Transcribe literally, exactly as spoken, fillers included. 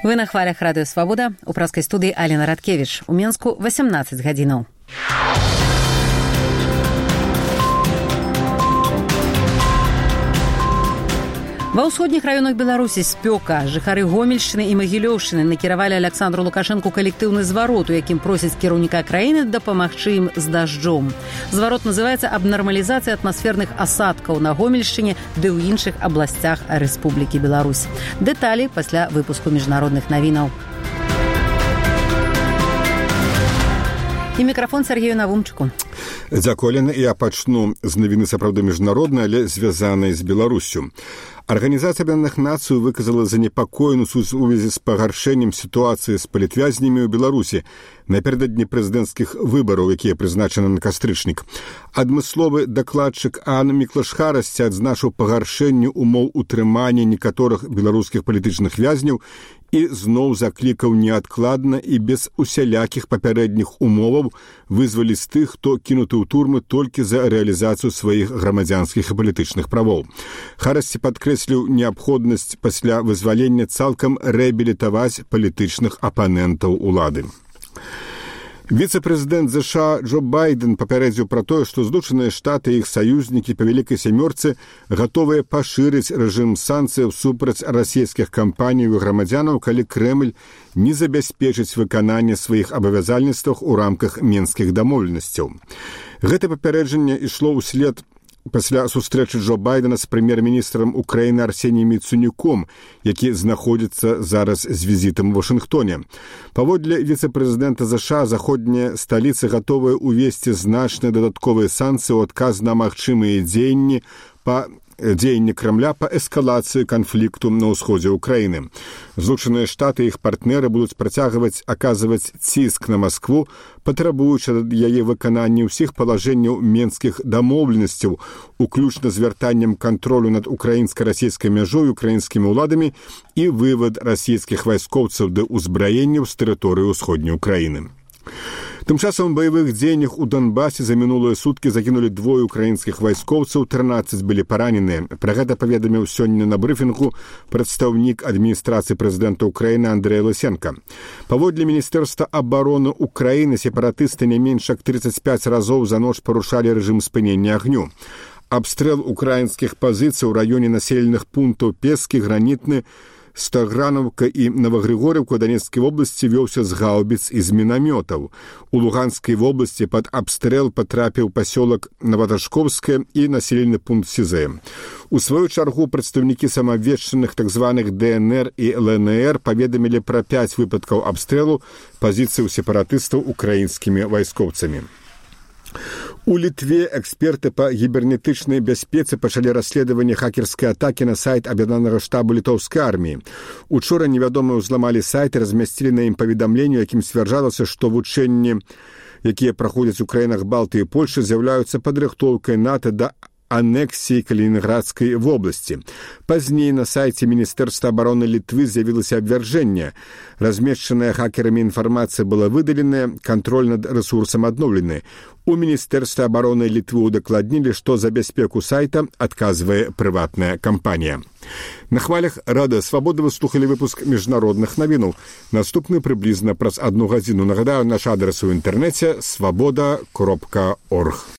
Вы на хвалях радыё Свабода, у праскай студыі Алена Радкевіч. У Менску васямнаццаць гадзінаў. Ва ўсходніх раёнах Беларусі спёка. Жыхары Гомельшчыны і Магілёўшчыны накіравалі Аляксандру Лукашэнку калектыўны зварот, у якім просяць кіраўніка краіны дапамагчы ім з дажджом. Зварот называецца аб нармалізацыі атмасферных асадкаў на Гомельшчыне ды ў іншых абласцях Рэспублікі Беларусь. Дэталі пасля выпуску міжнародных навінаў. І мікрафон Сергею Навумчыку. Дзякуй, я пачну з навіны сапраўды міжнароднай, але звязанай з Беларуссю. Арганізацыя Аб'яднаных Нацый выказала занепакоеную у сувязі з пагаршэннем сітуацыі з палітвязнямі ў Беларусі напярэдадні прэзідэнцкіх выбараў, якія прызначаны на кастрычнік. Адмысловы дакладчык Анна Міклаш-Харасці адзначыў пагаршэнне умоў утрымання некаторых беларускіх палітычных вязняў і зноў заклікаў неадкладна і без усялякіх папярэдніх умоваў вызваліць тых, хто кінуты ў турмы толькі за рэалізацыю сваіх грамадзянскіх і палітычных правоў. Харасці падкрэсліў неабходнасць пасля вызвалення цалкам рэабілітаваць палітычных апанентаў улады. Віцэ-прэзідэнт ЗША Джо Байден папярэдзіў пра тое, што Злучаныя Штаты і іх саюзнікі па вялікай сямёрцы гатовыя пашырыць рэжым санкцыяў супраць расійскіх кампаній і грамадзянаў, калі Крэмль не забяспечыць выкананне сваіх абавязальніцтваў у рамках менскіх дамоўленасцяў. Гэта папярэджанне ішло ўслед пасля сустрэчы Джо Байдена з прэм'ер-міністрам Украіны Арсеніем Яценюком, які знаходзіцца зараз з візітам у Вашынгтоне. Паводле віцэ-прэзідэнта ЗША, заходнія сталіцы гатовыя ўвесці значныя дадатковыя санкцыі ў адказ на магчымыя дзеянні па дзеянні Крамля па эскалацыі канфлікту на ўсходзе Украіны. Злучаныя Штаты і іх партнеры будуць працягваць аказваць ціск на Маскву, патрабуючы ад яе выканання ўсіх палажэнняў менскіх дамоўленасцяў, уключна з вяртаннем кантролю над украінска-расійскай мяжой украінскімі ўладамі і вывад расійскіх вайскоўцаў ды ўзбраенняў з тэрыторыі ўсходняй Украіны. Тым часам у баявых дзеяннях у Донбасе за мінулыя суткі загінулі двое украінскіх вайскоўцаў, трынаццаць былі параненыя. Пра гэта паведаміў сёння на брыфінгу прадстаўнік адміністрацыі прэзідэнта Украіны Андрэй Лысенка. Паводле Міністэрства абароны Украіны сепаратысты не менш як трыццаць пяць разоў за ноч парушалі рэжым спынення агню. Абстрэл украінскіх пазіцый у раёне населеных пунктаў Пескі, Гранітны, Стагранаўка і Новагригорівка ў Донецкай вобласці вёўся з гаубіц і з мінамётаў. У Луганскай вобласці пад абстрэл патрапіў пасёлак Новаташковскае і населены пункт Сізэ. У сваю чаргу прадстаўнікі самаабвешчаных так званых ДНР і ЛНР паведамілі пра пяць выпадкаў абстрэлу пазіцыяў сепаратыстаў украінскімі вайскоўцамі. У Літве эксперты па гібернетычнай бяспецы пачалі расследаванне хакерскай атакі на сайт аб'яднанага штабу літоўскай арміі. Учора невядомыя ўзламалі сайт і размясцілі на ім паведамленне, якім сцвярджалася, што вучэнні, якія праходзяць у краінах Балтыі і Польшы, з'яўляюцца падрыхтоўкай НАТО да анексіі Калінінградскай вобласці. Пазней на сайце Міністэрства абароны Літвы з'явілася абвяржэнне. Размешчаная хакерамі інфармацыя была выдаленая, кантроль над рэсурсам адноўлены. У Міністэрстве абароны Літвы удакладнілі, што за бяспеку сайта адказвае прыватная кампанія. На хвалях радыё Свабода вы слухалі выпуск міжнародных навінаў. Наступны прыблізна праз адну гадзіну. Нагадаю, наш адрес у інтэрнэце свабода кропка орг.